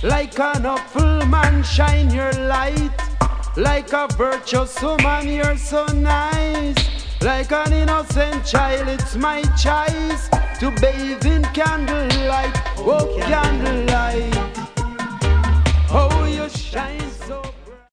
Like an awful man, shine your light. Like a virtuous woman, you're so nice. Like an innocent child, it's my choice to bathe in candlelight. Oh, candlelight. Oh, you shine so